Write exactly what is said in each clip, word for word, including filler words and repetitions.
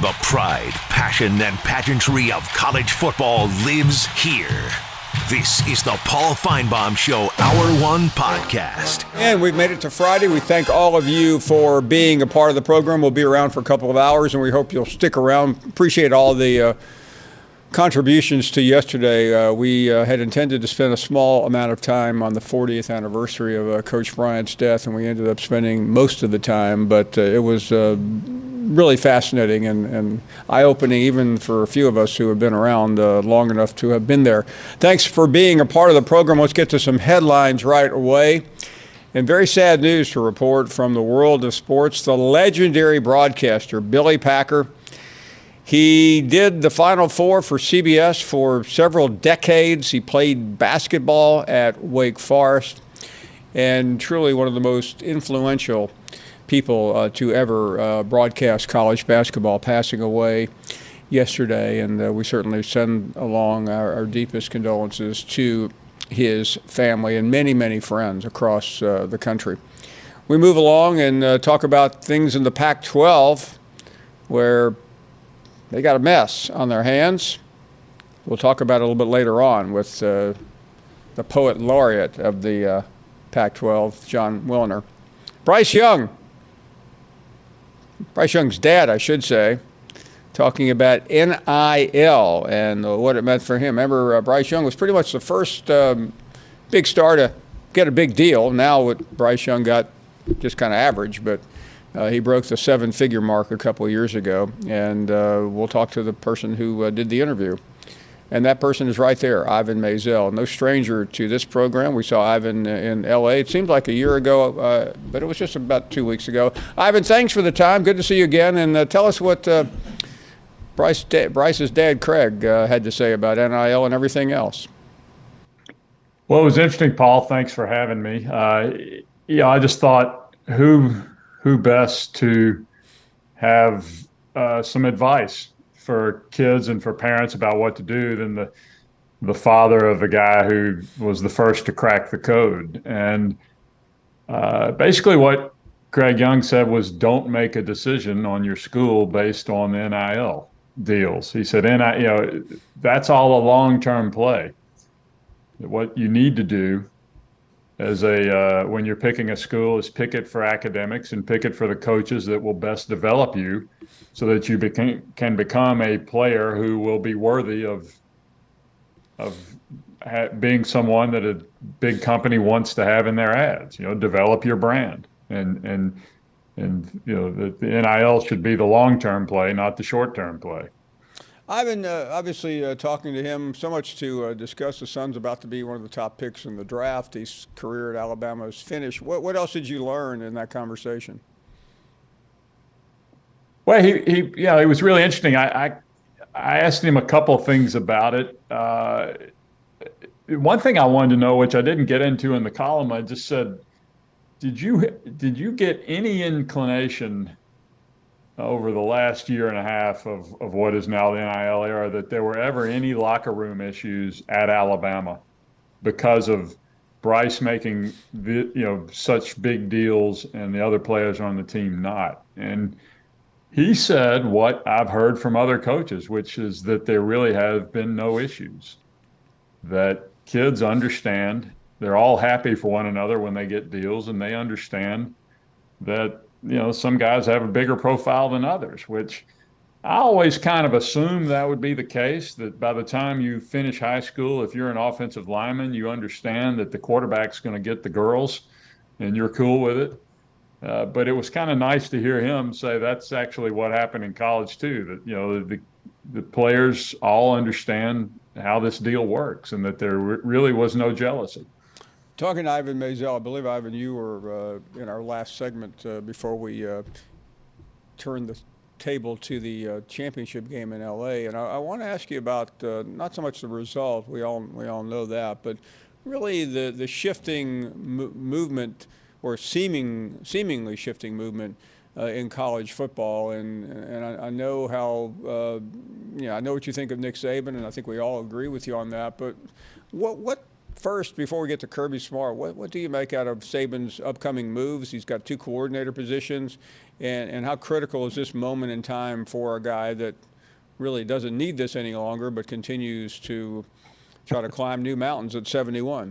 The pride, passion, and pageantry of college football lives here. This is the Paul Finebaum Show Hour One podcast. And we've made it to Friday. We thank all of you for being a part of the program. We'll be around for a couple of hours, and we hope you'll stick around. Appreciate all the uh, contributions to yesterday. Uh, we uh, had intended to spend a small amount of time on the fortieth anniversary of uh, Coach Bryant's death, and we ended up spending most of the time, but uh, it was uh, really fascinating and, and eye-opening even for a few of us who have been around uh, long enough to have been there. Thanks for being a part of the program. Let's get to some headlines right away. And very sad news to report from the world of sports. The legendary broadcaster, Billy Packer, he did the Final Four for C B S for several decades. He played basketball at Wake Forest, and truly one of the most influential people uh, to ever uh, broadcast college basketball, passing away yesterday. And uh, we certainly send along our, our deepest condolences to his family and many, many friends across uh, the country. We move along and uh, talk about things in the Pac twelve where they got a mess on their hands. We'll talk about it a little bit later on with uh, the poet laureate of the uh, Pac twelve, John Wilner. Bryce Young, Bryce Young's dad, I should say, talking about N I L and uh, what it meant for him. Remember, uh, Bryce Young was pretty much the first um, big star to get a big deal. Now what Bryce Young got just kind of average, but uh, he broke the seven-figure mark a couple of years ago, and uh, we'll talk to the person who uh, did the interview. And that person is right there, Ivan Maisel. No stranger to this program. We saw Ivan in L A. It seemed like a year ago, uh, but it was just about two weeks ago. Ivan, thanks for the time. Good to see you again. And uh, tell us what uh, Bryce, Bryce's dad, Craig, uh, had to say about N I L and everything else. Well, it was interesting, Paul. Thanks for having me. Uh, yeah, I just thought who who best to have uh, some advice for kids and for parents about what to do than the the father of a guy who was the first to crack the code. And uh, basically what Craig Young said was, don't make a decision on your school based on N I L deals. He said, N I, you know, that's all a long-term play. What you need to do as a uh, when you're picking a school is pick it for academics and pick it for the coaches that will best develop you, so that you became, can become a player who will be worthy of of ha- being someone that a big company wants to have in their ads. You know, develop your brand, and and and you know the, the N I L should be the long-term play, not the short-term play. Ivan, uh, obviously uh, talking to him, so much to uh, discuss. The son's about to be one of the top picks in the draft. His career at Alabama is finished. What what else did you learn in that conversation? Well, he, he yeah, it was really interesting. I, I, I asked him a couple things about it. Uh, one thing I wanted to know, which I didn't get into in the column, I just said, did you did you get any inclination over the last year and a half of, of what is now the N I L era that there were ever any locker room issues at Alabama because of Bryce making the, you know, such big deals and the other players on the team not? And he said what I've heard from other coaches, which is that there really have been no issues, that kids understand, they're all happy for one another when they get deals, and they understand that, you know, some guys have a bigger profile than others, which I always kind of assumed that would be the case, that by the time you finish high school, if you're an offensive lineman, you understand that the quarterback's going to get the girls and you're cool with it. Uh, but it was kind of nice to hear him say that's actually what happened in college too, that, you know, the, the players all understand how this deal works and that there re- really was no jealousy. Talking to Ivan Maisel, I believe, Ivan, you were uh, in our last segment uh, before we uh, turned the table to the uh, championship game in L A. And I, I want to ask you about uh, not so much the result, we all we all know that, but really the, the shifting mo- movement or seeming seemingly shifting movement uh, in college football. And and I, I know how, uh, you know, I know what you think of Nick Saban, and I think we all agree with you on that. But what what first, before we get to Kirby Smart, what, what do you make out of Saban's upcoming moves? He's got two coordinator positions, and, and how critical is this moment in time for a guy that really doesn't need this any longer, but continues to try to climb new mountains at seventy-one?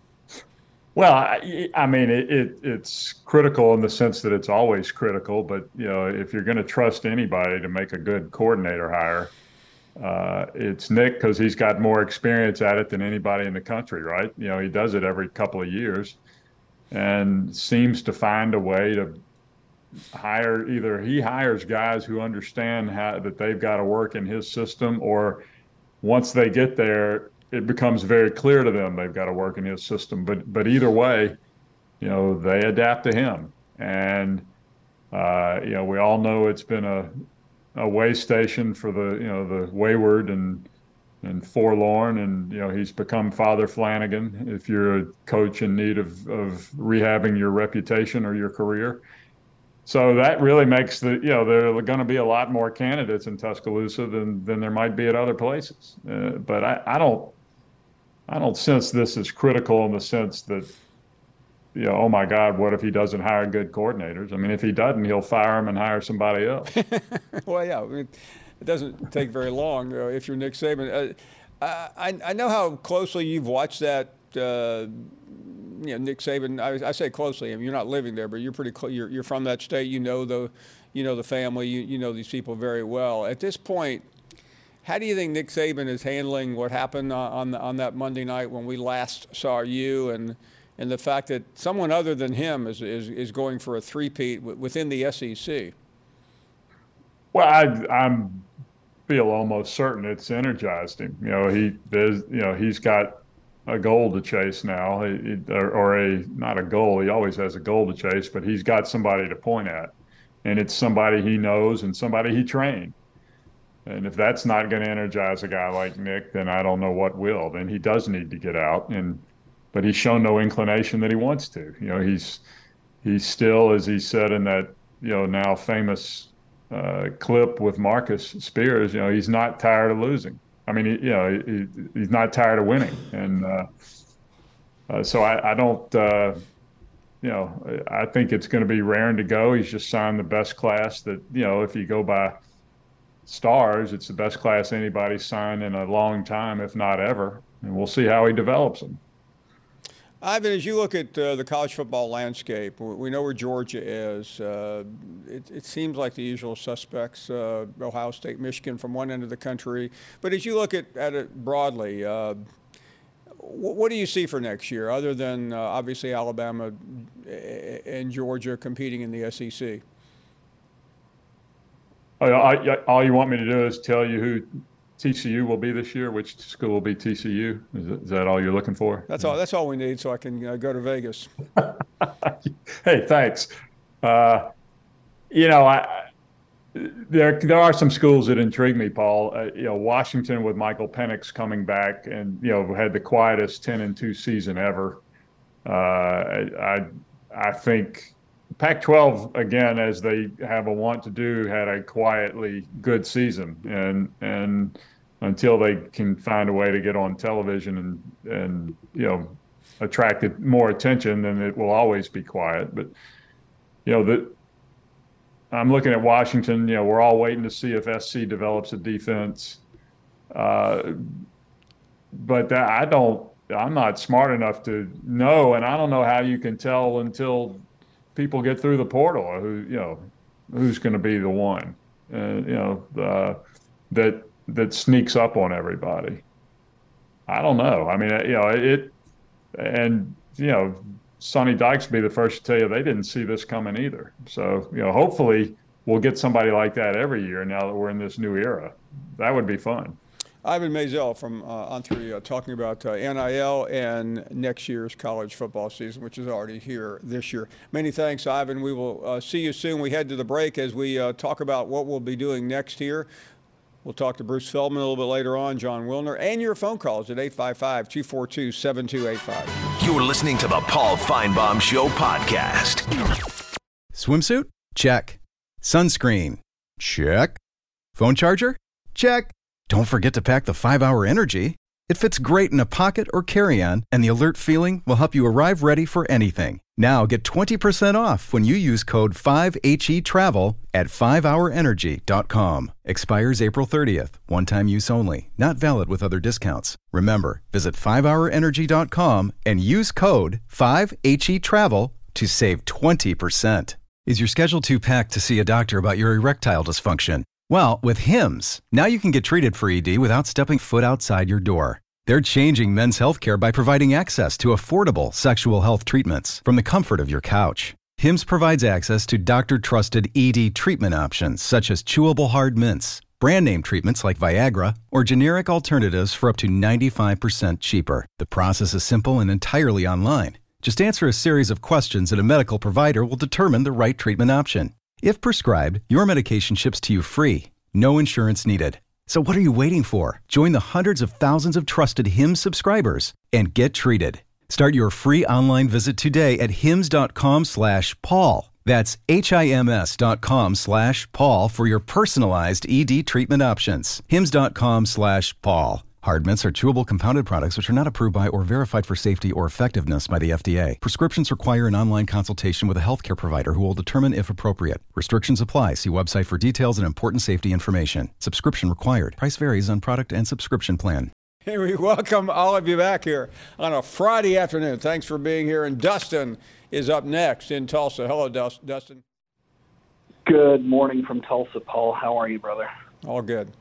Well, I, I mean, it, it, it's critical in the sense that it's always critical. But, you know, if you're going to trust anybody to make a good coordinator hire, uh, it's Nick, because he's got more experience at it than anybody in the country, right? You know, he does it every couple of years and seems to find a way to hire. Either he hires guys who understand how that they've got to work in his system, or once they get there, it becomes very clear to them they've got to work in his system. But but either way, you know, they adapt to him. And, uh, you know, we all know it's been a, a way station for the, you know, the wayward and and forlorn. And, you know, he's become Father Flanagan if you're a coach in need of, of rehabbing your reputation or your career. So that really makes the, you know, there are going to be a lot more candidates in Tuscaloosa than than there might be at other places. Uh, but I, I don't, I don't sense this as critical in the sense that, you know, oh my God, what if he doesn't hire good coordinators? I mean, if he doesn't, he'll fire him and hire somebody else. Well, yeah, I mean, it doesn't take very long uh, if you're Nick Saban. Uh, I, I know how closely you've watched that. Uh, you know, Nick Saban. I, I say closely. I mean, you're not living there, but you're pretty. Cl- you're you're from that state. You know the, you know the family. You you know these people very well. At this point, how do you think Nick Saban is handling what happened on on that Monday night when we last saw you, and and the fact that someone other than him is is, is going for a three-peat within the S E C? Well, I I'm feel almost certain it's energized him. You know, he there's you know he's got a goal to chase now, he, or, or a not a goal. He always has a goal to chase, but he's got somebody to point at, and it's somebody he knows and somebody he trained. And if that's not going to energize a guy like Nick, then I don't know what will. Then he does need to get out, and but he's shown no inclination that he wants to. You know, he's he's still, as he said in that you know now famous uh, clip with Marcus Spears, you know, he's not tired of losing. I mean, he, you know, he, he's not tired of winning, and uh, uh, so I, I don't, uh, you know, I think it's going to be raring to go. He's just signed the best class that, you know, if you go by stars, it's the best class anybody's signed in a long time, if not ever, and we'll see how he develops them. Ivan, as you look at uh, the college football landscape, we know where Georgia is. Uh, it, it seems like the usual suspects, uh, Ohio State, Michigan from one end of the country. But as you look at, at it broadly, uh, what, what do you see for next year, other than uh, obviously Alabama and Georgia competing in the S E C? I, I, all you want me to do is tell you who T C U will be this year? Which school will be T C U? Is, is that all you're looking for? That's all. That's all we need, so I can uh, go to Vegas. Hey, thanks. Uh, you know, I, there there are some schools that intrigue me, Paul. Uh, you know, Washington with Michael Penix coming back, and you know, had the quietest ten and two season ever. Uh, I I think Pac twelve, again, as they have a want to do, had a quietly good season, and and until they can find a way to get on television and and you know attract more attention, then it will always be quiet. But you know the I'm looking at Washington. You know, we're all waiting to see if S C develops a defense, uh, but that, I don't. I'm not smart enough to know, and I don't know how you can tell until people get through the portal, who you know, who's going to be the one, uh, you know, uh, that that sneaks up on everybody. I don't know. I mean, you know, it, and you know, Sonny Dykes will be the first to tell you they didn't see this coming either. So, you know, hopefully we'll get somebody like that every year now that we're in this new era. That would be fun. Ivan Maisel from uh, On Three uh, talking about uh, N I L and next year's college football season, which is already here this year. Many thanks, Ivan. We will uh, see you soon. We head to the break as we uh, talk about what we'll be doing next here. We'll talk to Bruce Feldman a little bit later on, John Wilner, and your phone calls at eight five five, two four two, seven two eight five. You're listening to the Paul Finebaum Show podcast. Swimsuit? Check. Sunscreen? Check. Phone charger? Check. Don't forget to pack the five hour Energy. It fits great in a pocket or carry-on, and the alert feeling will help you arrive ready for anything. Now get twenty percent off when you use code five H E travel at five hour energy dot com. Expires April thirtieth. One-time use only. Not valid with other discounts. Remember, visit five hour energy dot com and use code five H E travel to save twenty percent. Is your schedule too packed to see a doctor about your erectile dysfunction? Well, with Hims, now you can get treated for E D without stepping foot outside your door. They're changing men's healthcare by providing access to affordable sexual health treatments from the comfort of your couch. Hims provides access to doctor-trusted E D treatment options such as chewable hard mints, brand name treatments like Viagra, or generic alternatives for up to ninety-five percent cheaper. The process is simple and entirely online. Just answer a series of questions and a medical provider will determine the right treatment option. If prescribed, your medication ships to you free. No insurance needed. So what are you waiting for? Join the hundreds of thousands of trusted Hims subscribers and get treated. Start your free online visit today at hims dot com slash Paul. That's H-I-M-S dot com slash Paul for your personalized E D treatment options. hims dot com slash Paul. Hard mints are chewable compounded products which are not approved by or verified for safety or effectiveness by the F D A. Prescriptions require an online consultation with a healthcare provider who will determine if appropriate. Restrictions apply. See website for details and important safety information. Subscription required. Price varies on product and subscription plan. Hey, we welcome all of you back here on a Friday afternoon. Thanks for being here. And Dustin is up next in Tulsa. Hello, Dustin. Good morning from Tulsa, Paul. How are you, brother? All good.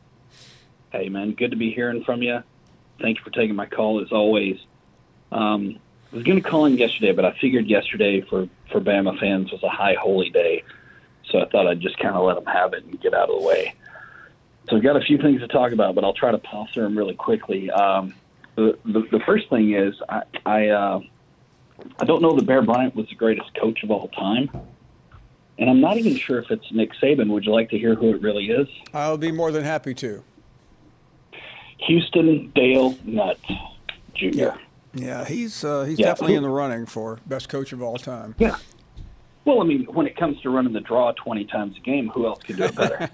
Hey, man, good to be hearing from you. Thank you for taking my call, as always. Um, I was going to call in yesterday, but I figured yesterday for, for Bama fans was a high holy day, so I thought I'd just kind of let them have it and get out of the way. So I've got a few things to talk about, but I'll try to plow through them really quickly. Um, the, the, the first thing is I I, uh, I don't know that Bear Bryant was the greatest coach of all time, and I'm not even sure if it's Nick Saban. Would you like to hear who it really is? I'll be more than happy to. Houston Dale Nutt Junior Yeah, yeah he's uh, he's yeah. definitely in the running for best coach of all time. Yeah. Well, I mean, when it comes to running the draw twenty times a game, who else could do it better?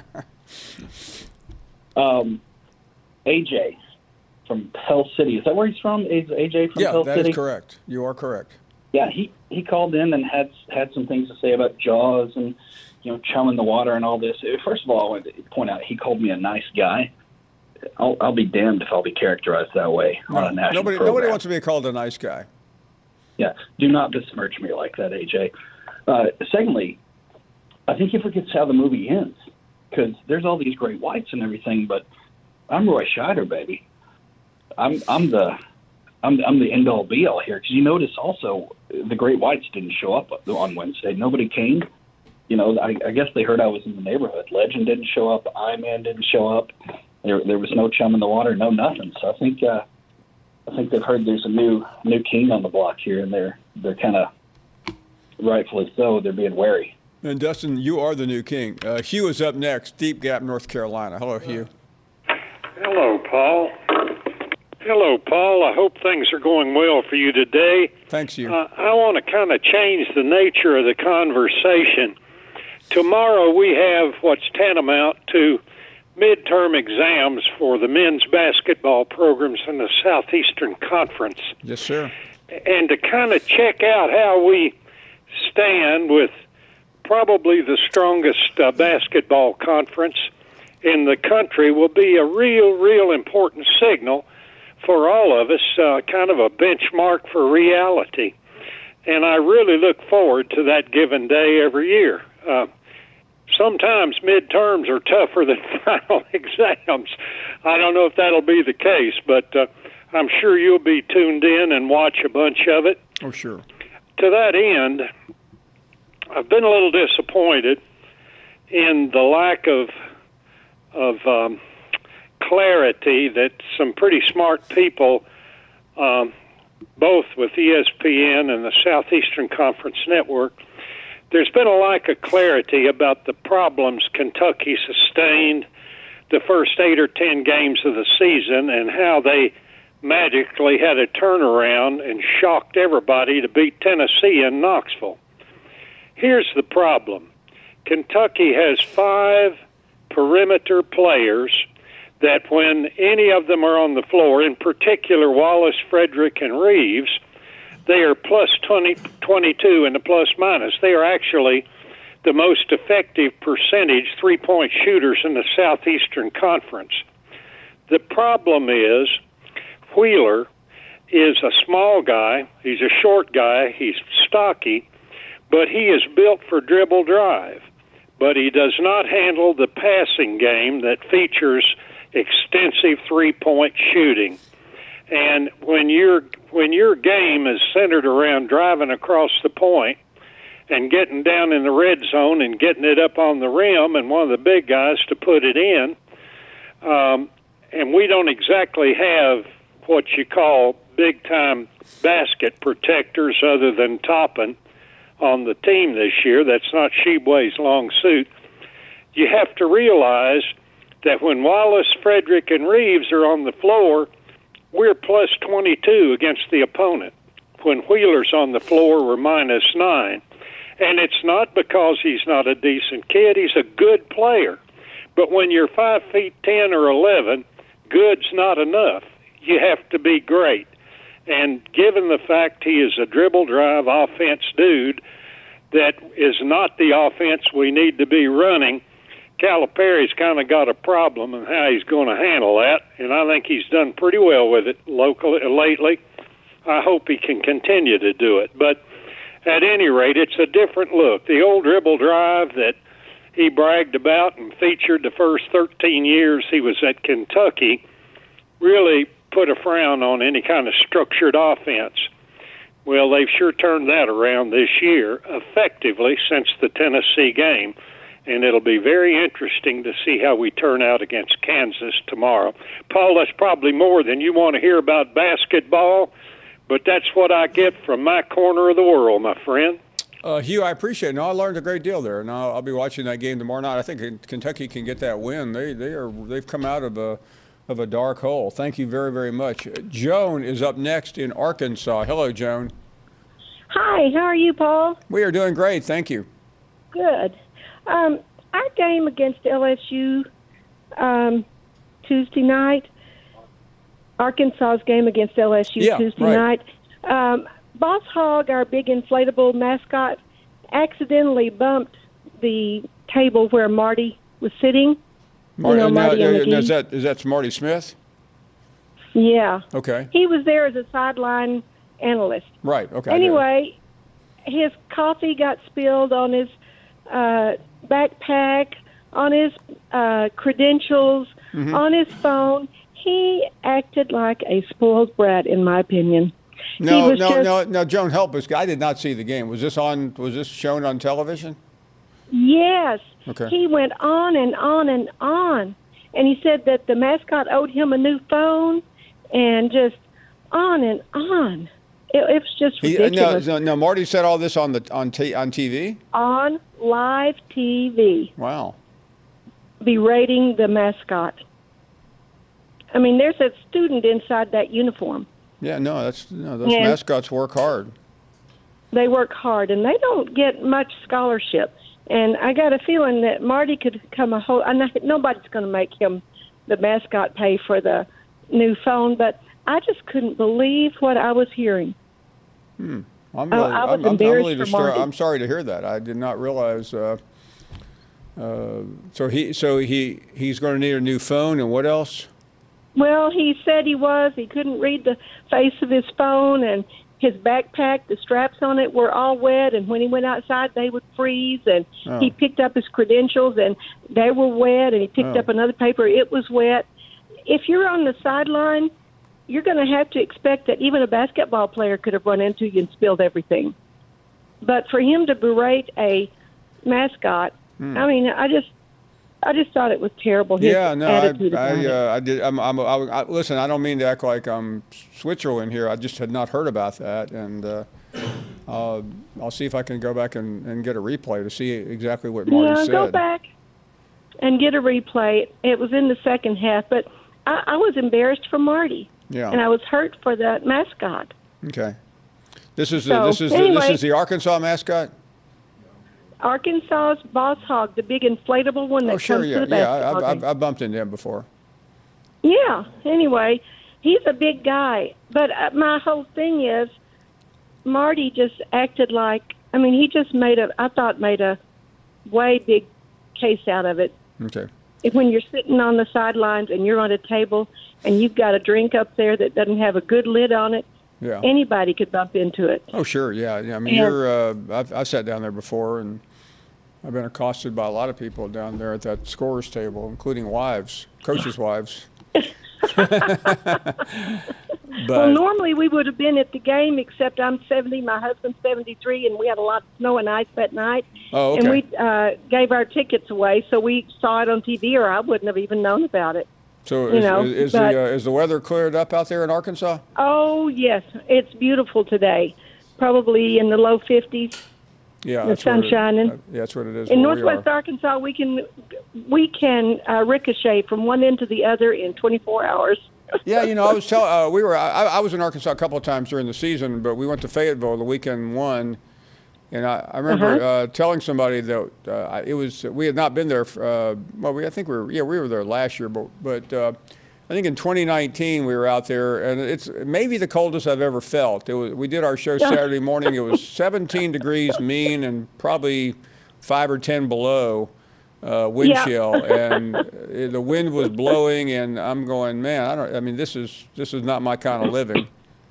um, A J from Pell City. Is that where he's from? Is A J from yeah, Pell City? Yeah, that is correct. You are correct. Yeah, he, he called in and had had some things to say about Jaws and, you know, chumming the water and all this. First of all, I want to point out he called me a nice guy. I'll, I'll be damned if I'll be characterized that way no, on a national nobody, program. Nobody wants to be called a nice guy. Yeah, do not besmirch me like that, A J. Uh, secondly, I think he forgets how the movie ends, because there's all these great whites and everything, but I'm Roy Scheider, baby. I'm I'm the I'm I'm the end all be all here. Because you notice also the great whites didn't show up on Wednesday. Nobody came. You know, I, I guess they heard I was in the neighborhood. Legend didn't show up. I-Man didn't show up. There, there was no chum in the water, no nothing. So I think, uh, I think they've heard there's a new, new king on the block here, and they're, they're kind of, rightfully so, they're being wary. And Dustin, you are the new king. Uh, Hugh is up next, Deep Gap, North Carolina. Hello, Hugh. Hello, Paul. Hello, Paul. I hope things are going well for you today. Thanks, Hugh. Uh, I want to kind of change the nature of the conversation. Tomorrow we have what's tantamount to midterm exams for the men's basketball programs in the Southeastern Conference. Yes, sir. And to kind of check out how we stand with probably the strongest uh, basketball conference in the country will be a real, real important signal for all of us, uh, kind of a benchmark for reality. And I really look forward to that given day every year. Uh, sometimes midterms are tougher than final exams. I don't know if that'll be the case, but uh, I'm sure you'll be tuned in and watch a bunch of it. Oh, sure. To that end, I've been a little disappointed in the lack of of um, clarity that some pretty smart people, um, both with E S P N and the Southeastern Conference Network, there's been a lack of clarity about the problems Kentucky sustained the first eight or ten games of the season and how they magically had a turnaround and shocked everybody to beat Tennessee in Knoxville. Here's the problem. Kentucky has five perimeter players that when any of them are on the floor, in particular Wallace, Frederick, and Reeves, they are plus twenty, twenty-two in the plus minus. They are actually the most effective percentage three-point shooters in the Southeastern Conference. The problem is Wheeler is a small guy. He's a short guy. He's stocky, but he is built for dribble drive. But he does not handle the passing game that features extensive three-point shooting. And when your when your game is centered around driving across the point and getting down in the red zone and getting it up on the rim and one of the big guys to put it in, um, and we don't exactly have what you call big-time basket protectors other than Toppin on the team this year. That's not Sheboy's long suit. You have to realize that when Wallace, Frederick, and Reeves are on the floor, we're plus twenty-two against the opponent. When Wheeler's on the floor, we're minus nine. And it's not because he's not a decent kid. He's a good player. But when you're five feet ten or eleven, good's not enough. You have to be great. And given the fact he is a dribble drive offense dude that is not the offense we need to be running, Calipari's kind of got a problem in how he's going to handle that, and I think he's done pretty well with it locally lately. I hope he can continue to do it. But at any rate, it's a different look. The old dribble drive that he bragged about and featured the first thirteen years he was at Kentucky really put a frown on any kind of structured offense. Well, they've sure turned that around this year effectively since the Tennessee game. And it'll be very interesting to see how we turn out against Kansas tomorrow. Paul, that's probably more than you want to hear about basketball, but that's what I get from my corner of the world, my friend. Uh, Hugh, I appreciate it. No, I learned a great deal there, and I'll, I'll be watching that game tomorrow night. I think Kentucky can get that win. They they are they've come out of a of a dark hole. Thank you very very much. Joan is up next in Arkansas. Hello, Joan. Hi, how are you, Paul? We are doing great. Thank you. Good. Um, our game against L S U um, Tuesday night, Arkansas's game against L S U yeah, Tuesday right. night, um, Boss Hogg, our big inflatable mascot, accidentally bumped the table where Marty was sitting. Mar- you know, now, Marty now, and now, is that is that Marty Smith? Yeah. Okay. He was there as a sideline analyst. Right. Okay. Anyway, his coffee got spilled on his uh, backpack, on his uh, credentials, mm-hmm. on his phone. He acted like a spoiled brat, in my opinion. No, no, just, no, no, Joan, help us. I did not see the game. Was this on? Was this shown on television? Yes. Okay. He went on and on and on, and he said that the mascot owed him a new phone, and just on and on. It, it was just ridiculous. He, no, no, Marty said all this on the on t- on T V. On live T V. Wow. Berating the mascot. I mean, there's a student inside that uniform. Yeah, no, that's no. Those and mascots work hard. They work hard, and they don't get much scholarship. And I got a feeling that Marty could come a whole. I know nobody's going to make him, the mascot, pay for the new phone, but I just couldn't believe what I was hearing. Hmm. I'm really, I, I was I'm, embarrassed I'm, really for distur- Marty. I'm sorry to hear that. I did not realize. Uh, uh, so he, so he, he's going to need a new phone, and what else? Well, he said he was. He couldn't read the face of his phone, and his backpack, the straps on it were all wet, and when he went outside, they would freeze. And oh. he picked up his credentials, and they were wet, and he picked oh. up another paper. It was wet. If you're on the sideline, you're going to have to expect that even a basketball player could have run into you and spilled everything. But for him to berate a mascot, hmm. I mean, I just... I just thought it was terrible. His yeah, no, I, I, uh, I did. I'm, I'm, I, I, listen, I don't mean to act like I'm Switzerland here. I just had not heard about that, and uh, uh, I'll see if I can go back and, and get a replay to see exactly what Marty yeah, said. Yeah, go back and get a replay. It was in the second half, but I, I was embarrassed for Marty. Yeah, and I was hurt for the mascot. Okay, this is so, the, this is anyway, the, this is the Arkansas mascot. Arkansas's Boss Hogg, the big inflatable one that oh, sure, comes yeah, to the yeah. basketball I've, game. I've, I've bumped into him before. Yeah. Anyway, he's a big guy. But uh, my whole thing is Marty just acted like, I mean, he just made a, I thought made a way big case out of it. Okay. If when you're sitting on the sidelines and you're on a table and you've got a drink up there that doesn't have a good lid on it, yeah. anybody could bump into it. Oh, sure. Yeah. yeah. I mean, and, you're, uh, I've, I've sat down there before, and I've been accosted by a lot of people down there at that scorer's table, including wives, coaches' wives. But, well, normally we would have been at the game, except I'm seventy, my husband's seventy-three, and we had a lot of snow and ice that night. Oh, okay. And we uh, gave our tickets away, so we saw it on T V, or I wouldn't have even known about it. So you is, know, is, is, but, the, uh, is the weather cleared up out there in Arkansas? Oh, yes. It's beautiful today, probably in the low fifties. Yeah, the sun shining. Uh, yeah, that's what it is. In where Northwest we Arkansas, we can we can uh, ricochet from one end to the other in twenty-four hours. Yeah, you know, I was telling uh, we were I, I was in Arkansas a couple of times during the season, but we went to Fayetteville the weekend one, and I, I remember Uh-huh. uh, telling somebody that uh, it was we had not been there. For, uh, well, we I think we were yeah we were there last year, but but uh, I think in twenty nineteen we were out there, and it's maybe the coldest I've ever felt. It was we did our show Saturday morning. It was seventeen degrees mean and probably five or ten below. Uh, wind Yeah. chill, and the wind was blowing, and I'm going, man, I don't. I mean, this is this is not my kind of living.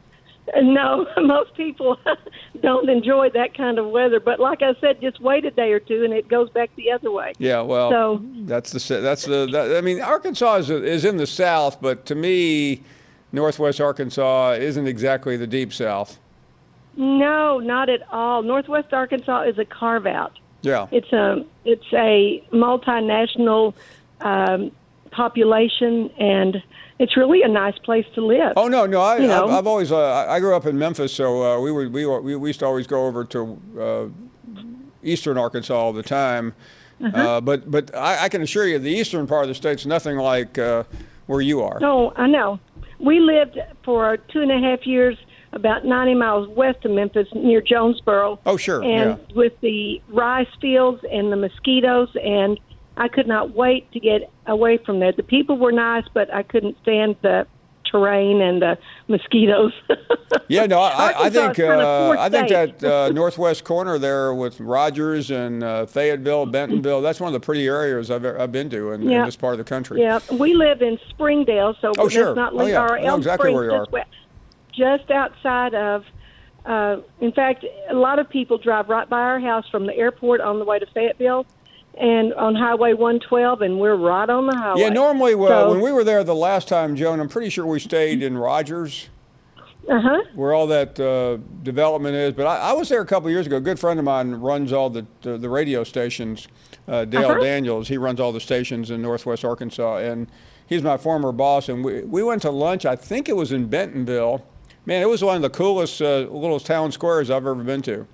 No, most people don't enjoy that kind of weather. But like I said, just wait a day or two, and it goes back the other way. Yeah, well, So- that's the that's the. That, I mean, Arkansas is is in the South, but to me, Northwest Arkansas isn't exactly the deep South. No, not at all. Northwest Arkansas is a carve out. Yeah. It's a it's a multinational um, population, and it's really a nice place to live. Oh no, no, I, You know? I've, I've always uh, I grew up in Memphis, so uh, we were we, were, we used to always go over to uh, eastern Arkansas all the time. Uh-huh. Uh, but but I, I can assure you, the eastern part of the state's nothing like uh, where you are. No, I know. We lived for two and a half years about ninety miles west of Memphis, near Jonesboro. Oh, sure, And yeah. with the rice fields and the mosquitoes, and I could not wait to get away from there. The people were nice, but I couldn't stand the terrain and the mosquitoes. Yeah, no, I, I Arkansas think is kind of uh, fourth I think state. that uh, northwest corner there with Rogers and uh, Fayetteville, Bentonville, that's one of the pretty areas I've I've been to in, Yeah. in this part of the country. Yeah, we live in Springdale, so Oh, let's sure. not Oh, leave yeah. our I know Elm exactly Springs where you this are. way. Just outside of, uh, in fact, a lot of people drive right by our house from the airport on the way to Fayetteville and on Highway one twelve, and we're right on the highway. Yeah, normally well, So- when we were there the last time, Joan, I'm pretty sure we stayed in Rogers, Uh-huh. where all that uh, development is. But I, I was there a couple of years ago. A good friend of mine runs all the the, the radio stations, uh, Dale Uh-huh. Daniels. He runs all the stations in Northwest Arkansas, and he's my former boss. And we, we went to lunch, I think it was in Bentonville. Man, it was one of the coolest uh, little town squares I've ever been to.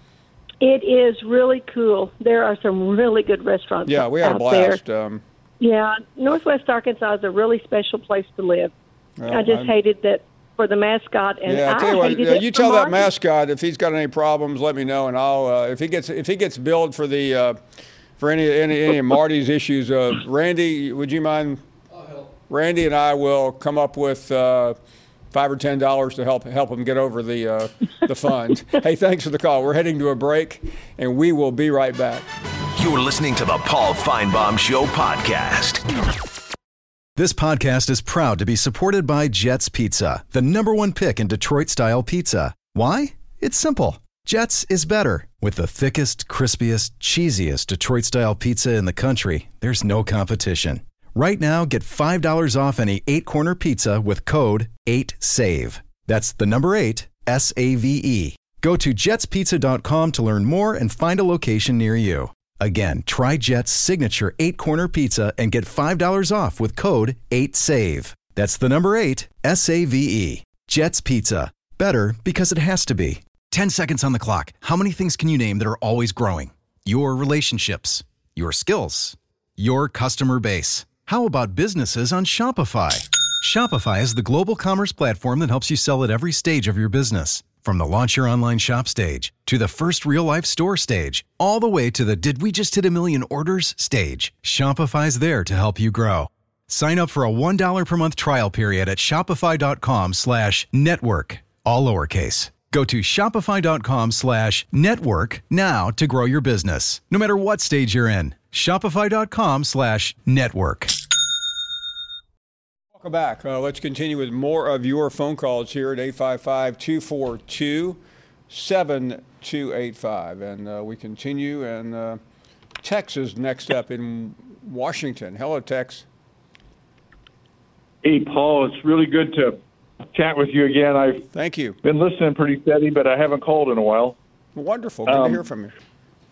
It is really cool. There are some really good restaurants Yeah, we had a out blast. there. Um, Yeah, Northwest Arkansas is a really special place to live. Well, I just I'm- hated that for the mascot, and yeah, I I tell you what, hated uh, it you for tell that Marty. mascot if he's got any problems, let me know, and I'll uh, if he gets if he gets billed for the uh, for any any any of Marty's issues. Uh, Randy, would you mind? I'll help. Randy and I will come up with uh, five or ten dollars to help help him get over the uh, the fund. Hey, thanks for the call. We're heading to a break, and we will be right back. You're listening to the Paul Feinbaum Show podcast. This podcast is proud to be supported by Jets Pizza, the number one pick in Detroit-style pizza. Why? It's simple. Jets is better. With the thickest, crispiest, cheesiest Detroit-style pizza in the country, there's no competition. Right now, get five dollars off any eight-corner pizza with code eight save. That's the number eight, S A V E. Go to jets pizza dot com to learn more and find a location near you. Again, try Jet's signature eight-corner pizza and get five dollars off with code eight save. That's the number eight, S A V E. Jet's Pizza. Better because it has to be. Ten seconds on the clock. How many things can you name that are always growing? Your relationships, your skills, your customer base. How about businesses on Shopify? Shopify is the global commerce platform that helps you sell at every stage of your business. From the launch your online shop stage, to the first real-life store stage, all the way to the did we just hit a million orders stage, Shopify's there to help you grow. Sign up for a one dollar per month trial period at shopify.com slash network, all lowercase. Go to shopify.com slash network now to grow your business, no matter what stage you're in. Shopify.com slash network. Welcome back. Uh, let's continue with more of your phone calls here at eight five five, two four two, seven two eight five. And uh, we continue, and uh, Tex is next up in Washington. Hello, Tex. Hey, Paul, it's really good to chat with you again. I've Thank you. been listening pretty steady, but I haven't called in a while. Wonderful. Good um, to hear from you.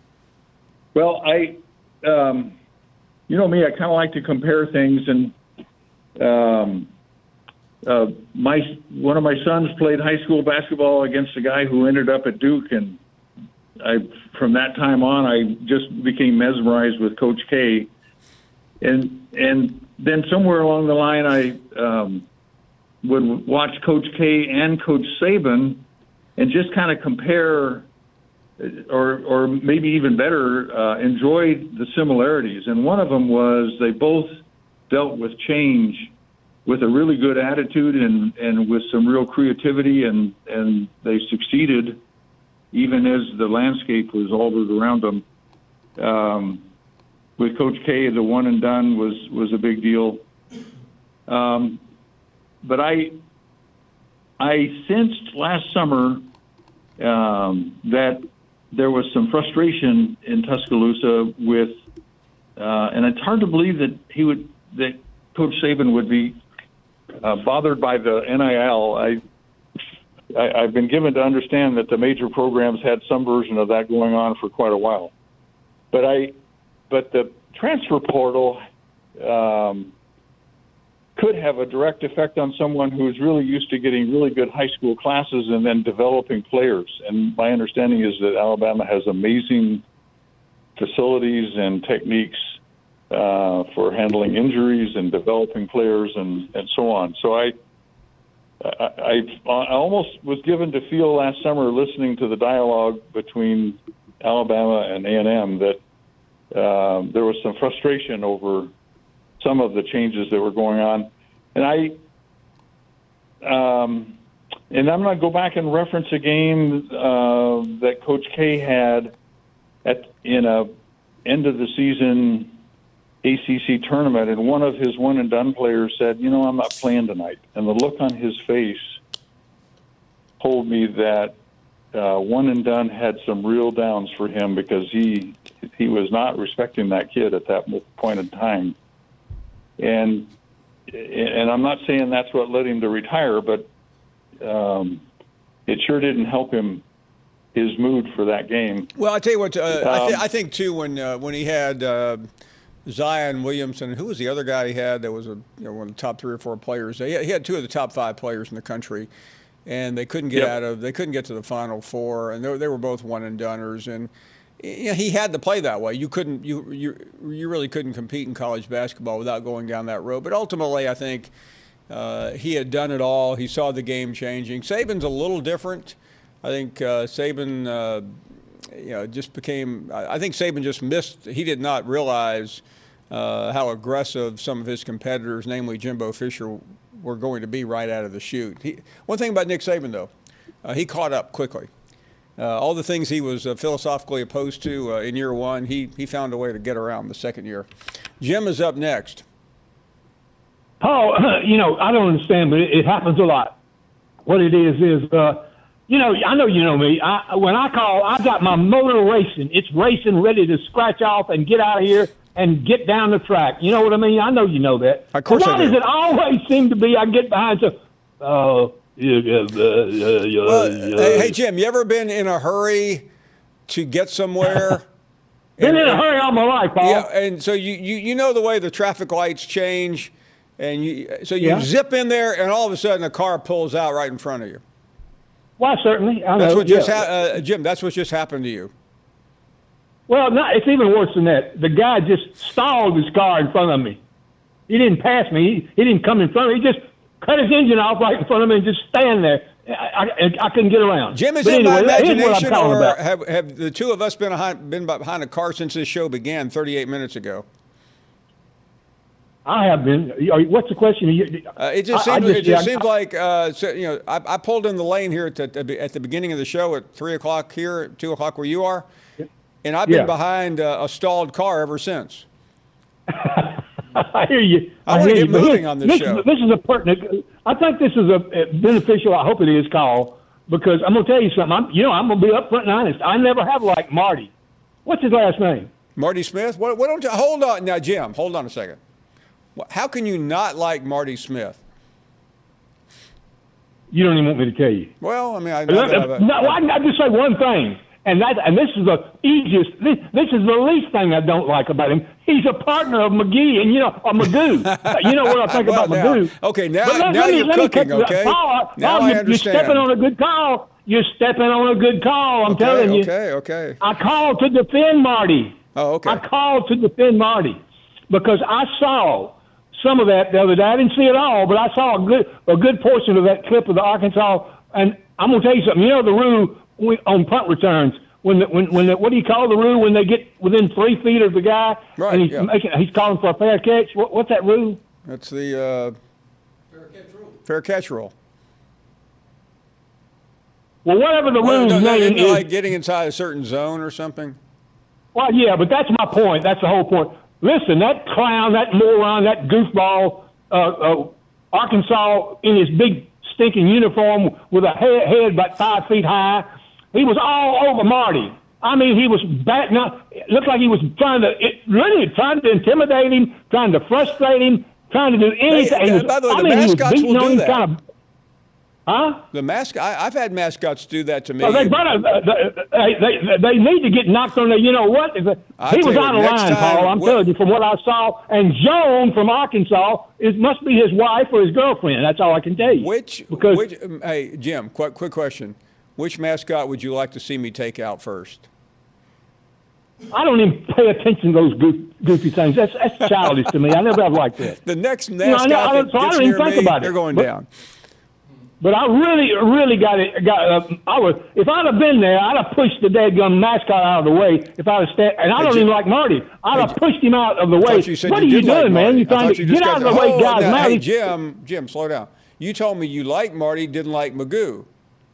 Well, I, um, you know me, I kind of like to compare things, and um, uh, my one of my sons played high school basketball against a guy who ended up at Duke, and I, from that time on, I just became mesmerized with Coach K, and and then somewhere along the line, I um, would watch Coach K and Coach Saban, and just kind of compare, or or maybe even better, uh, enjoy the similarities. And one of them was they both dealt with change with a really good attitude and, and with some real creativity, and, and they succeeded even as the landscape was altered around them. Um, with Coach K, the one and done was, was a big deal. Um, but I I sensed last summer um, that there was some frustration in Tuscaloosa with, uh, and it's hard to believe that he would, that Coach Saban would be uh, bothered by the N I L. I, I, I've been given to understand that the major programs had some version of that going on for quite a while. But I, but the transfer portal um, could have a direct effect on someone who's really used to getting really good high school classes and then developing players. And my understanding is that Alabama has amazing facilities and techniques uh, for handling injuries and developing players and, and so on. So I, I, I, I almost was given to feel last summer listening to the dialogue between Alabama and A and M that um, there was some frustration over some of the changes that were going on. And I, um, and I'm going to go back and reference a game uh, that Coach K had at in a end of the season A C C tournament, and one of his one and done players said, "You know, I'm not playing tonight." And the look on his face told me that uh, one and done had some real downs for him because he he was not respecting that kid at that point in time. And and I'm not saying that's what led him to retire, but um, it sure didn't help him, his mood for that game. Well, I tell you what, uh, um, I, th- I think too when uh, when he had uh, Zion Williamson, who was the other guy he had that was a you know, one of the top three or four players? He had, he had two of the top five players in the country, and they couldn't get yep. out of they couldn't get to the Final Four, and they, they were both one and doners, and you know, he had to play that way. You couldn't you you you really couldn't compete in college basketball without going down that road. But ultimately, I think uh, he had done it all. He saw the game changing. Saban's a little different. I think uh, Saban, uh, you know, just became. I think Saban just missed. He did not realize uh, how aggressive some of his competitors, namely Jimbo Fisher, were going to be right out of the chute. He, one thing about Nick Saban, though, uh, he caught up quickly. Uh, all the things he was uh, philosophically opposed to uh, in year one, he he found a way to get around the second year. Jim is up next. Paul, you know, I don't understand, but it, it happens a lot. What it is is, uh, you know, I know you know me. I, when I call, I got my motor racing. It's racing, ready to scratch off and get out of here and get down the track. You know what I mean? I know you know that. Of course Why I do. does it always seem to be I get behind so, uh, yeah, yeah, uh, yeah, Well, yeah. hey, hey, Jim, you ever been in a hurry to get somewhere? Been And- in a hurry all my life, Paul. Yeah, and so you, you, you know the way the traffic lights change, and you so you Yeah. zip in there, and all of a sudden a car pulls out right in front of you. Why, certainly. I That's know, what just yeah. ha- uh, Jim. That's what just happened to you. Well, no, it's even worse than that. The guy just stalled his car in front of me. He didn't pass me. He, he didn't come in front of me. He just cut his engine off right in front of me and just stand there. I, I, I couldn't get around. Jim, is But it anyway, my here's what I'm imagination, talking or about. have, have the two of us been behind, been behind a car since this show began thirty-eight minutes ago? I have been. What's the question? Uh, it just I, seems, I just, it just yeah, seems like, uh, so, you know, I, I pulled in the lane here at the, at the beginning of the show at three o'clock here, at two o'clock where you are, and I've been yeah. behind uh, a stalled car ever since. I hear you. I, I want to get you. moving on this, this show. Is, this is a pertinent. I think this is a, a beneficial. I hope it is, call, because I'm going to tell you something. I'm, you know, I'm going to be upfront and honest. I never have liked Marty. What's his last name? Marty Smith. What? What don't you hold on now, Jim? Hold on a second. How can you not like Marty Smith? You don't even want me to tell you. Well, I mean, I know that I've, no, I can just say one thing, and that, and this is the easiest. This, this is the least thing I don't like about him. He's a partner of McGee, and you know, or Magoo. You know what I think well, about now, Magoo. Okay, now, let, now let you're me, cooking. let me Okay, Paul, now Paul, I you're, understand. You're stepping on a good call. You're stepping on a good call. I'm okay, telling you. Okay, okay. I called to defend Marty. Oh, okay. I called to defend Marty because I saw some of that the other day. I didn't see it all, but I saw a good a good portion of that clip of the Arkansas. And I'm gonna tell you something. You know the rule on punt returns when the, when when the, what do you call the rule when they get within three feet of the guy right, and he's yeah. making he's calling for a fair catch? What, what's that rule? That's the uh, fair catch rule. Fair catch rule. Well, whatever the well, rule's no, no, name isn't it is, like getting inside a certain zone or something. Well, yeah, but that's my point. That's the whole point. Listen, that clown, that moron, that goofball, uh, uh, Arkansas in his big stinking uniform with a head, head about five feet high, he was all over Marty. I mean, he was batting up. It looked like he was trying to, it, really trying to intimidate him, trying to frustrate him, trying to do anything. Hey, he was, by the way, I the mean, mascots he was will beating do on him, that. kind of, huh? The mascot. I, I've had mascots do that to me. Well, they, better, uh, they, they, they need to get knocked on the, you know what? He was out of line, Paul, I'm telling you, from what I saw. And Joan from Arkansas is must be his wife or his girlfriend. That's all I can tell you. Which, because, which um, hey, Jim, quick, quick question. Which mascot would you like to see me take out first? I don't even pay attention to those goof, goofy things. That's that's childish to me. I never have liked that. The next mascot you know, I, I, that so gets I don't even near think me, about they're it. going but, down. But I really, really got it. Got uh, I would if I'd have been there, I'd have pushed the dadgum mascot out of the way. If I'd have sta- and I Hey, don't Jim, even like Marty. I'd hey, have pushed him out of the I way. thought you said What you are you did like doing, man? Marty. You're trying I to thought you get just out of got the way, oh, guys. now, Now hey, he- Jim, Jim, slow down. You told me you liked Marty, didn't like Magoo.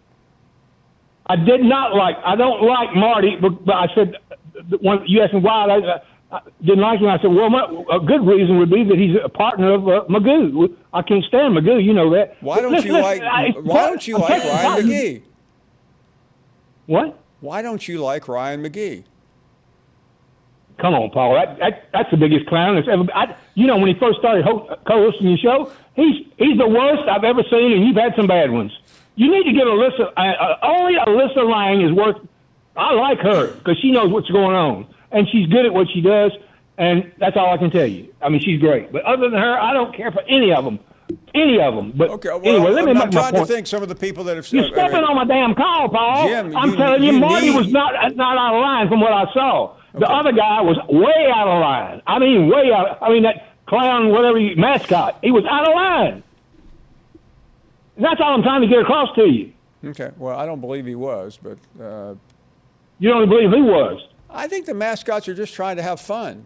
I did not like. I don't like Marty, but, but I said when you asked me why I, I didn't like him. I said, well, my, a good reason would be that he's a partner of uh, Magoo. I can't stand Magoo. You know that. Why don't Listen, you listen, like? I, Why don't you I'm like taking Ryan time. McGee? What? Why don't you like Ryan McGee? Come on, Paul. That, that that's the biggest clown that's ever. I, you know, when he first started ho- co-hosting your show, he's he's the worst I've ever seen, and you've had some bad ones. You need to get Alyssa. Uh, uh, only Alyssa Lang is worth. I like her because she knows what's going on, and she's good at what she does, and that's all I can tell you. I mean, she's great. But other than her, I don't care for any of them. Any of them. But Okay, well, anyway, let me I'm, make I'm my trying to point. think some of the people that have. You're uh, stepping on my damn call, Paul. Jim, I'm you- telling you, you Marty need- was not not out of line from what I saw. The Okay. other guy was way out of line. I mean, way out. I mean, that clown, whatever he, mascot, he was out of line. And that's all I'm trying to get across to you. Okay, well, I don't believe he was, but uh, You don't believe he was. I think the mascots are just trying to have fun.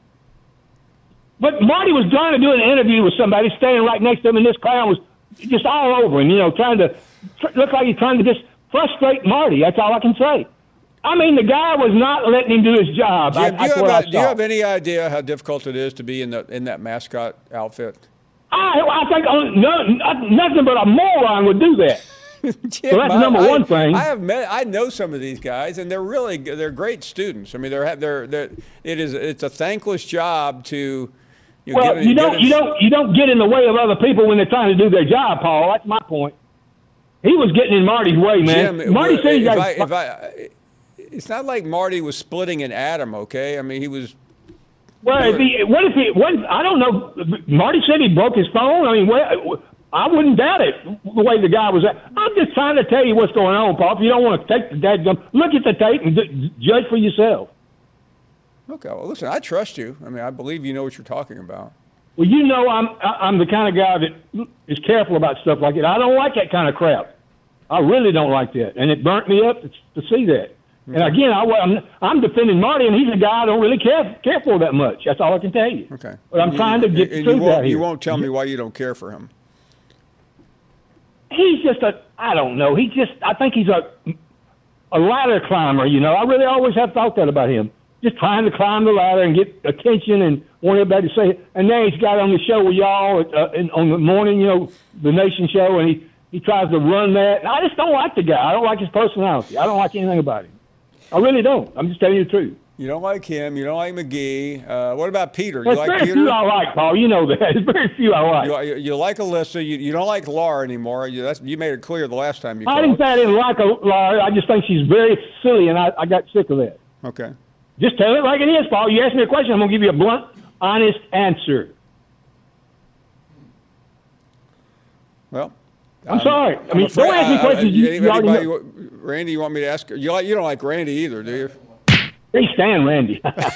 But Marty was trying to do an interview with somebody standing right next to him, and this clown was just all over him, you know, trying to tr- look like he's trying to just frustrate Marty. That's all I can say. I mean, the guy was not letting him do his job. Jim, I, do, you that's have, what I a- do you saw. have any idea how difficult it is to be in the in that mascot outfit? I, I think uh, no, nothing but a moron would do that. Jim, So that's I- number I- one thing. I have met, I know some of these guys, and they're really they're great students. I mean, they're they're, they're it is it's a thankless job to. You know, Well, get- you get don't, in- you don't, you don't get in the way of other people when they're trying to do their job, Paul. That's my point. He was getting in Marty's way, man. Jim, Marty if said he got. I, if I, it's not like Marty was splitting an atom, okay? I mean, he was. Well, if he, what if he? What? I don't know. Marty said he broke his phone. I mean, what, I wouldn't doubt it. The way the guy was at. I'm just trying to tell you what's going on, Paul. If you don't want to take the dadgum, look at the tape and d- judge for yourself. Okay, well, listen, I trust you. I mean, I believe you know what you're talking about. Well, you know, I'm I'm the kind of guy that is careful about stuff like that. I don't like that kind of crap. I really don't like that, and it burnt me up to, to see that. And again, I, I'm, I'm defending Marty, and he's a guy I don't really care care for that much. That's all I can tell you. Okay. But I'm you, trying to get the truth truth out here. You won't tell me why you don't care for him. He's just a, I don't know. He just, I think he's a, a ladder climber, you know. I really always have thought that about him. Just trying to climb the ladder and get attention and want everybody to say it. And now he's got on the show with y'all uh, in, on the morning, you know, the Nation show, and he, he tries to run that. And I just don't like the guy. I don't like his personality. I don't like anything about him. I really don't. I'm just telling you the truth. You don't like him. You don't like McGee. Uh, what about Peter? There's you like very Peter? few I like, Paul. You know that. There's very few I like. You, you like Alyssa. You, you don't like Laura anymore. You, that's, you made it clear the last time you I called. didn't say I didn't like Laura. I just think she's very silly, and I, I got sick of that. Okay. Just tell it like it is, Paul. You ask me a question, I'm going to give you a blunt, honest answer. Well, I'm, I'm sorry. I mean, afraid, don't ask me uh, questions. You, you already anybody, know. Randy, you want me to ask? You like? You don't like Randy either, do you? Can't stand Randy.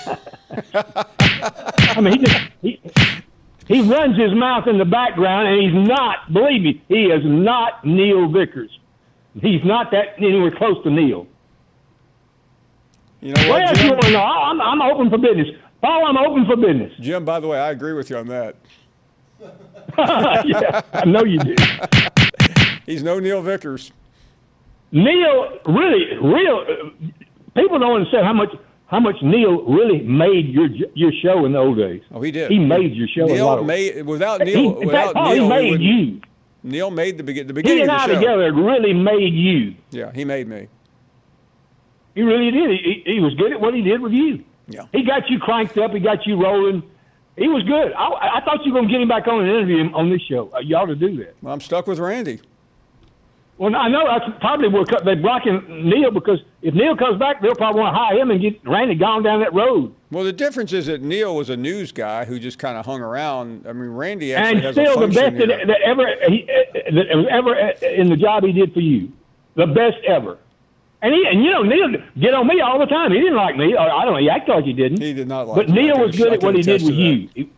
I mean, he just he, he runs his mouth in the background, and he's not. Believe me, he is not Neil Vickers. He's not that anywhere close to Neil. You know what, well, Jim? You want to know, I'm, I'm open for business. Paul, I'm open for business. Jim, by the way, I agree with you on that. Yeah, I know you do. He's no Neil Vickers. Neil, really, real. Uh, people don't understand how much how much Neil really made your your show in the old days. Oh, he did. He made your show. Neil a lot of made without Neil. He, in without fact, Paul, Neil, he made you. Neil made the, begin, the beginning He and of the I show. together really made you. Yeah, he made me. He really did. He, he, he was good at what he did with you. Yeah. He got you cranked up. He got you rolling. He was good. I, I thought you were going to get him back on and interview him on this show. Uh, you ought to do that. Well, I'm stuck with Randy. Well, I know that's probably where they're blocking Neil, because if Neil comes back, they'll probably want to hire him and get Randy gone down that road. Well, the difference is that Neil was a news guy who just kind of hung around. I mean, Randy actually and has still a the function best here. that, that ever he, that was ever in the job he did for you, the best ever. And he and you know Neil get on me all the time. He didn't like me. Or I don't know. He acted like he didn't. He did not like. But me. Neil I was can- good I at what can he did attest with to that. you. He-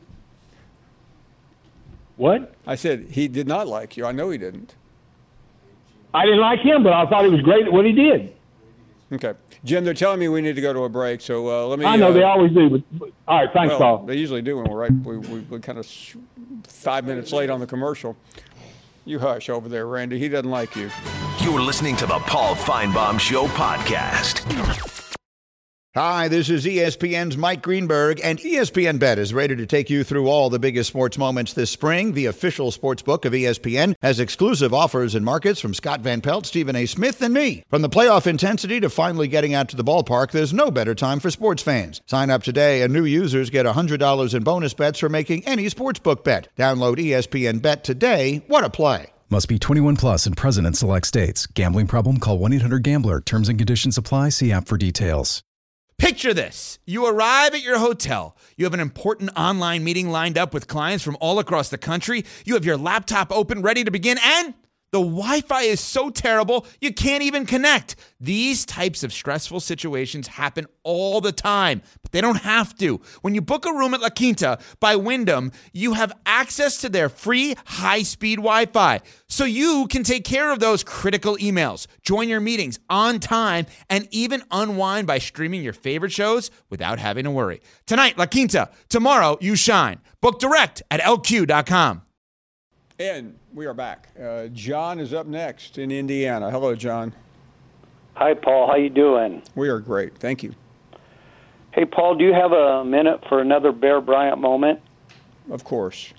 what? I said he did not like you. I know he didn't. I didn't like him, but I thought he was great at what he did. Okay, Jim, they're telling me we need to go to a break, so uh, let me. I know uh, they always do. But, but all right, thanks, well, Paul. They usually do when we're right. We, we, we kind of sh- five minutes late on the commercial. You hush over there, Randy. He doesn't like you. You're listening to the Paul Feinbaum Show podcast. Hi, this is E S P N's Mike Greenberg, and E S P N Bet is ready to take you through all the biggest sports moments this spring. The official sports book of E S P N has exclusive offers and markets from Scott Van Pelt, Stephen A. Smith, and me. From the playoff intensity to finally getting out to the ballpark, there's no better time for sports fans. Sign up today, and new users get one hundred dollars in bonus bets for making any sportsbook bet. Download E S P N Bet today. What a play. Must be twenty-one plus and present in select states. Gambling problem? Call one eight hundred gambler. Terms and conditions apply. See app for details. Picture this. You arrive at your hotel. You have an important online meeting lined up with clients from all across the country. You have your laptop open, ready to begin, and the Wi-Fi is so terrible, you can't even connect. These types of stressful situations happen all the time, but they don't have to. When you book a room at La Quinta by Wyndham, you have access to their free high-speed Wi-Fi, so you can take care of those critical emails, join your meetings on time, and even unwind by streaming your favorite shows without having to worry. Tonight, La Quinta. Tomorrow, you shine. Book direct at L Q dot com. And we are back. Uh, John is up next in Indiana. Hello, John. Hi, Paul. How you doing? We are great. Thank you. Hey, Paul, do you have a minute for another Bear Bryant moment? Of course.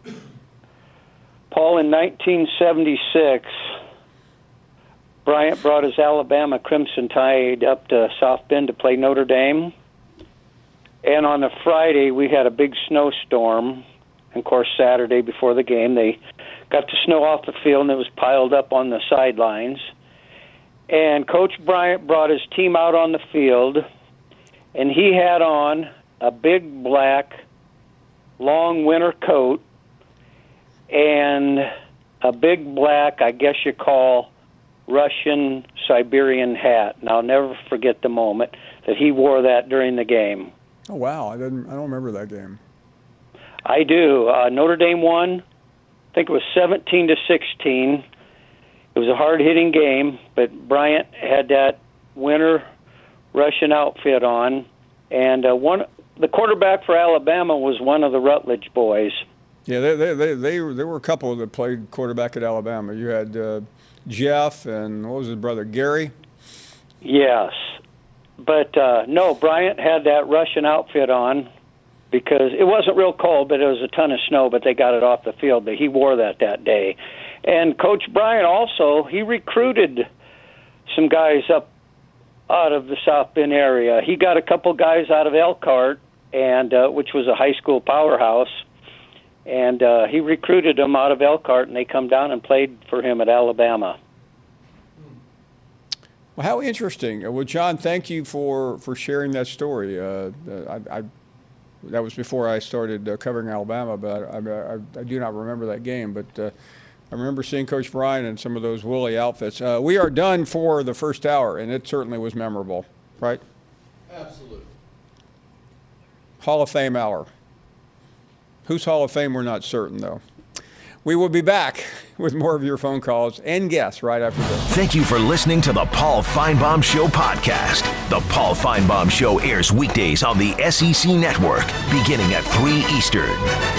Paul, in nineteen seventy-six, Bryant brought his Alabama Crimson Tide up to South Bend to play Notre Dame. And on a Friday, we had a big snowstorm. And, of course, Saturday before the game, they got the snow off the field, and it was piled up on the sidelines. And Coach Bryant brought his team out on the field, and he had on a big black long winter coat and a big black, I guess you call, Russian Siberian hat. And I'll never forget the moment that he wore that during the game. Oh, wow. I didn't. I don't remember that game. I do. Uh, Notre Dame won. I think it was seventeen to sixteen. It was a hard-hitting game, but Bryant had that winter Russian outfit on, and uh, one the quarterback for Alabama was one of the Rutledge boys. Yeah, they they they, they there were a couple that played quarterback at Alabama. You had uh, Jeff and what was his brother, Gary? Yes, but uh, no, Bryant had that Russian outfit on because it wasn't real cold, but it was a ton of snow. But they got it off the field. But he wore that that day, and Coach Bryant also he recruited some guys up out of the South Bend area. He got a couple guys out of Elkhart, and uh, which was a high school powerhouse, and uh, he recruited them out of Elkhart, and they come down and played for him at Alabama. Well, how interesting. Well, John, thank you for, for sharing that story. Uh, I, I, that was before I started uh, covering Alabama, but I, I, I do not remember that game. But uh, I remember seeing Coach Bryant in some of those woolly outfits. Uh, we are done for the first hour, and it certainly was memorable, right? Absolutely. Hall of Fame hour. Whose Hall of Fame, we're not certain, though. We will be back with more of your phone calls and guests right after this. Thank you for listening to the Paul Finebaum Show podcast. The Paul Finebaum Show airs weekdays on the S E C Network, beginning at three Eastern.